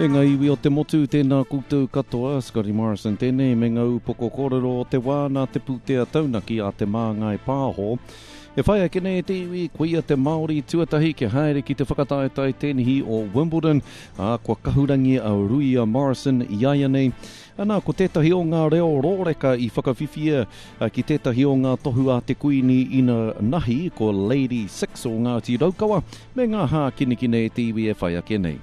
E ngā iwi o te motu tēnā koutou katoa, Scotty Morrison tēnei me ngau poko kōrero o te wāna te pūtea taunaki a te māngai pāho. E whai ake nei te iwi, kuia te Māori tuatahi ke haere ki te whakataetai tēnihi o Wimbledon, kua kahurangi a Ruia Morrison iaia nei. Ana, ko tētahi o ngā reo rōreka i whakawhiwhia ki tētahi o ngā tohu a te kuini ina nahi, ko Lady Six o Ngāti Raukawa, me ngā hā kinikine te iwi e whai ake nei.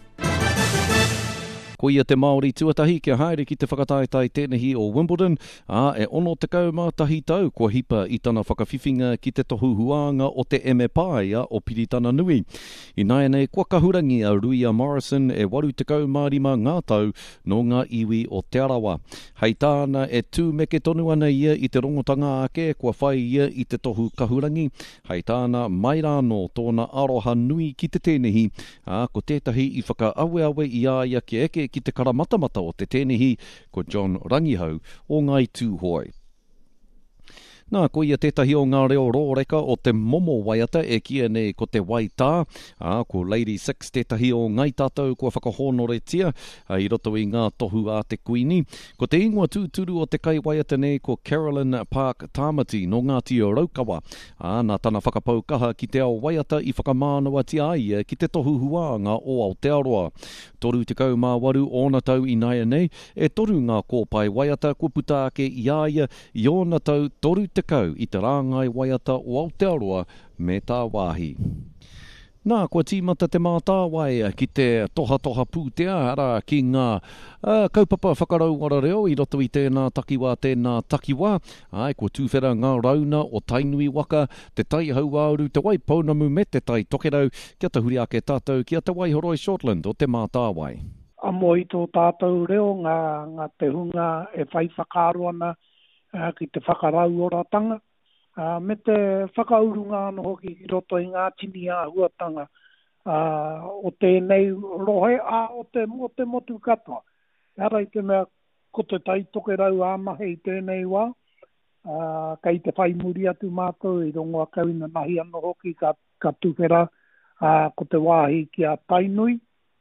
Ko ia te Māori tuatahi kia haere ki te whakataetai tēnehi o Wimbledon, e ono te kaumātahi tau kua hipa i tana whakawhiwhinga ki te tohu huanga o te Emepaia o Piritana Nui. I nai nei kua kahurangi a Ruia Morrison e 85 ngā tau no ngā iwi o te arawa. Hei tāna e tū me ke tonu ana ia i te rongotanga ake kua whai ia i te tohu kahurangi. Hei tāna mai rāno tōna aroha nui ki te tēnehi, ko tētahi i whakaawe i aia ke eke ki te karamatamata o te tēnehi ko John Rangihau o Ngai Tūhoi. Nā, ko ia tētahi o ngā reo rōreka o te momo waiata e kia nei ko te waitā, ko Lady Six tētahi o ngai tātou kua whakahonoretia i roto i ngā tohu a te kuini. Ko te ingoa tūturu o te kai waiata nei ko Carolyn Park Tamati no Ngāti Raukawa. Nā tana whakapaukaha ki te ao waiata i whakamānawa ti aia ki te tohu huanga o Aotearoa. Toru te kaumāwaru ona tau i naia nei, e toru ngā kōpai waiata kua puta ake i aia i ona tau toru te kau i te rāngai waiata o Aotearoa me tā wāhi. Nā, kua tīmata te mātāwai ki te toha pūtea ara ki ngā kaupapa whakarau ora reo i roto i tēnā takiwā, kua tūwhera ngā rauna o tainui waka, te tai hauauru, te wai paunamu me te tai tokerau, kia te huri ake tātou, kia te Waihoroi Shortland o te mātāwai. Amo i tō tātou reo ngā te hunga e whai whakaroana ki te whakarau oratanga. Me te whakaurunga no hoki ki roto i ngā tini a huatanga o tēnei rohe o te motu katoa. Ara i te mea ko te tai toke rau āmahe i tēnei wā, kei te whai muri atu mātou i rongoa kauina nahi ano hoki ka tuwhera ko te wāhi ki a tainui.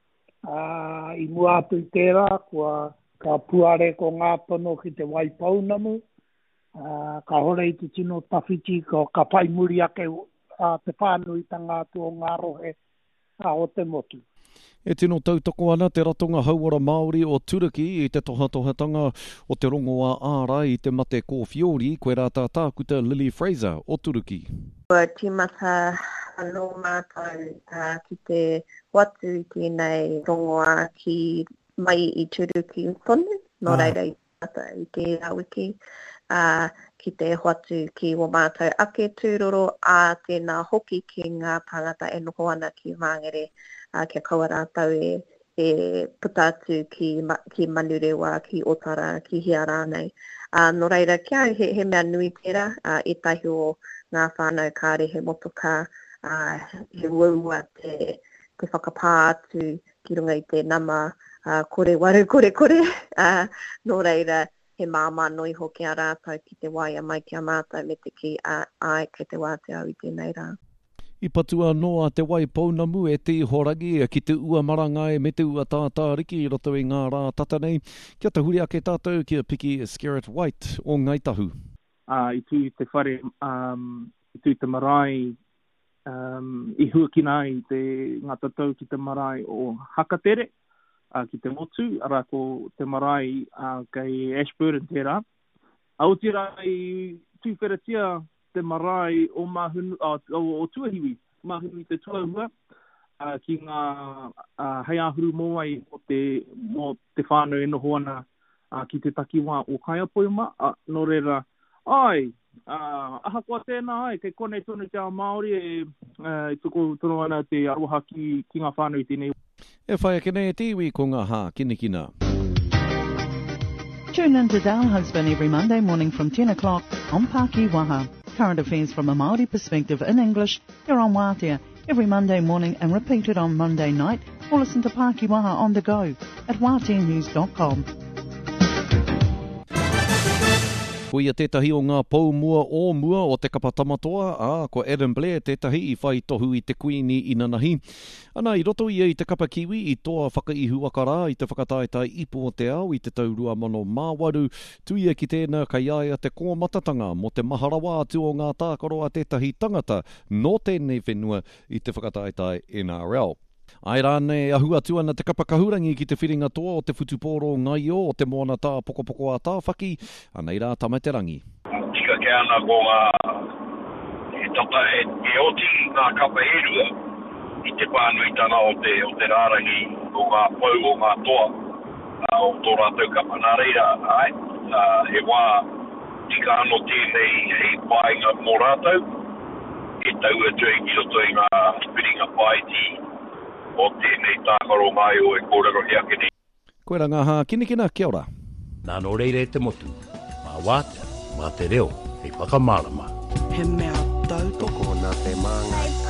I mua atu i tērā, ka puare ko ngā tono ki te waipaunamu, ka hore i te tino tawhiti ka pai muri ake te whānui tanga atu o ngā rohe o te motu. E tino tautoko ana te ratonga hauara Māori o Turiki i te tohatohatanga o te rongoa āra i te mate kōwhiori, koe rā tākuta Lily Fraser o Turiki. Kua tīmata anō mātou ki te watu i tēnei rongoa ki mai i Turiki tonu, no reira i tata i te rawiki. Ki te hoatu ki o mātou ake tūroro a tēnā hoki ki ngā tangata e noho ana ki Māngere kia kaua rātau e puta atu ki Manurewa, ki Otara, ki Hiara nei. No reira, kia he mea nui tērā, e tahi o ngā whānau kāre he motoka, he waua te whakapā atu ki runga i te nama, kore waru, kore. No reira, he māma noi hoki a rātau ki te waia mai ki a mātou me te ki ai kei te wā te au i tēnei rā. I patua noa te wai paunamu e te horangi ki te ua marangai me te ua tātāriki i roto i ngā rā tata nei. Kia te huri ake tātou ki a piki Scarlett White o Ngaitahu. I tū te whare, i tū te marae, i huakina i te ngā tatau ki te marae o Hakatere. Ki te motu, ara ko te marae kei Ashburn tērā. Au tērā i tūwheratia te marae o mahunu, o tuahiwi, mahunu i te tuahua, ki ngā hei ahuru moai mo te whānau e noho ana ki te takiwā o Kaiapoima, no reira, aha kua tēnā ai, kei konei tonu te ao Māori e tuko tono ana te aroha ki ngā whānau i tēnei. E whai ake nei te iwi ko ngā hā kinikina. Tune in to Dal Husband every Monday morning from 10 o'clock on Pāki Waha. Current affairs from a Māori perspective in English here on Wātea every Monday morning and repeated on Monday night, or listen to Pāki Waha on the go at wāteanews.com. Ko ia tētahi o ngā paumua o mua o te kapatamatoa, ko Adam Blair tētahi I whai tohu I te kuini I nanahi. Ana I roto ia I te kapa kiwi I toa whakaihu akara I te whakataetai ipo o te ao I te taurua mano māwaru. Tuia ki tēnā kai aia te kōmatatanga mo te maharawa atu o ngā tākaro a tētahi tangata no tēnei whenua I te whakataetai NRL. Ai rāne ahua atu ana te kapa kahurangi ki te whiringa toa o te whutupōro ngai o te moana tā pokopoko a tā whaki, anei rā tamai te rangi. Tika ke ana ko ngā e oti ngā kapa erua I te pānuitana o te rārangi o ngā pau o ngā toa o tō rātou kapa. Nā reira, e wā tika ano tēnei hei pāinga mō rātou, e tau atu e ki roto I ngā whiringa pāiti o tēnei tākaro mai o e kōrero hiake nei. Koe ra ngā kinikina, kia ora. Nā no reire te motu, mā wātea, mā te reo, hei whakamārama. He mea tau toko nā te māngai.